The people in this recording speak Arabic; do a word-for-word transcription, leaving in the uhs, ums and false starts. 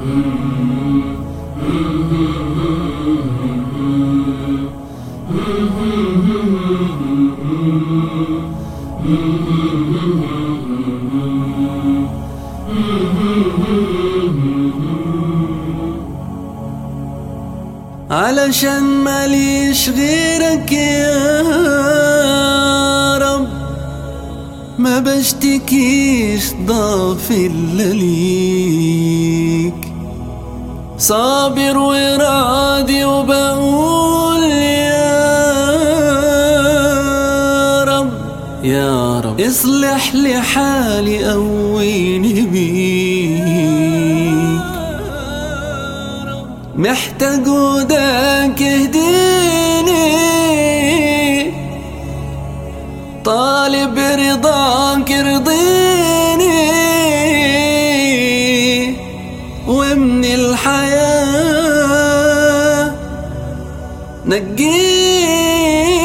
علشان ماليش غيرك يا رب، ما بشتكيش ضعف إلا ليك، صابر وراضي وبقول يا رب يا رب اصلح لي حالي قويني بيك، محتاج هداك اهديني، طالب رضاك ارضيني، ومن الحياة نجيني.